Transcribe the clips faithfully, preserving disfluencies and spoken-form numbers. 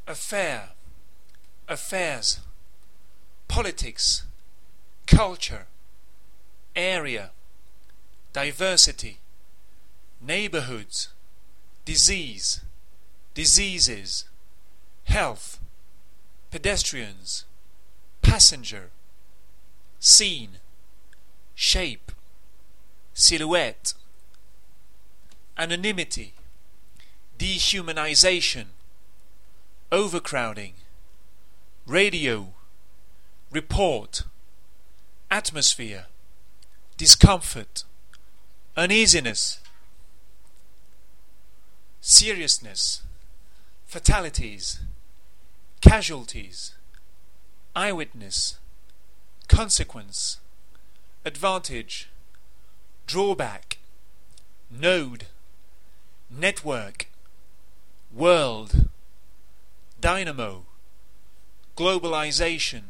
affair, affairs, politics, culture, area, diversity, neighborhoods, disease, diseases, health, pedestrians, passenger, scene, shape, silhouette, anonymity, dehumanization, overcrowding, radio, report, atmosphere, discomfort, uneasiness, seriousness, fatalities, casualties, eyewitness, consequence, advantage, drawback, node, network, world, dynamo, globalization,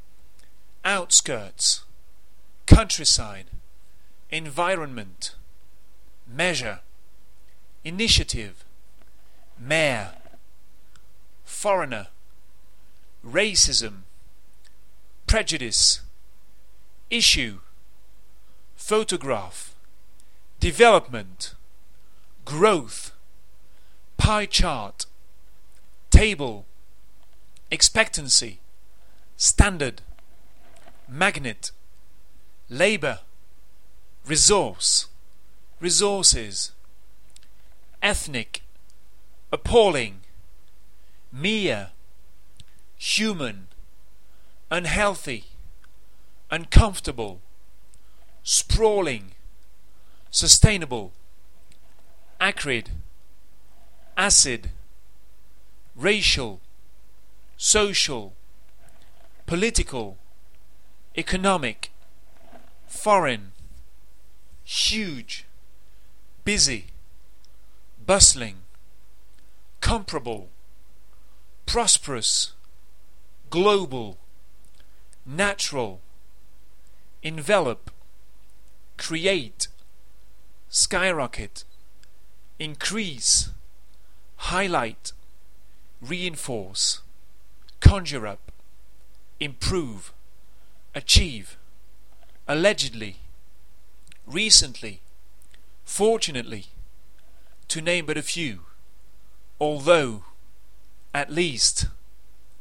outskirts, countryside, environment, measure, initiative, mayor, foreigner, racism, prejudice, issue, photograph, development, growth, pie chart, table, expectancy, standard, magnet, labor, resource, resources, ethnic, appalling, mere, human, unhealthy, uncomfortable, sprawling, sustainable, acrid, acid, racial, social, political, economic, foreign, huge, busy, bustling, comparable, prosperous, global, natural, envelop, create, skyrocket, increase, highlight, reinforce, conjure up, improve, achieve, allegedly, recently, fortunately, to name but a few, although, at least,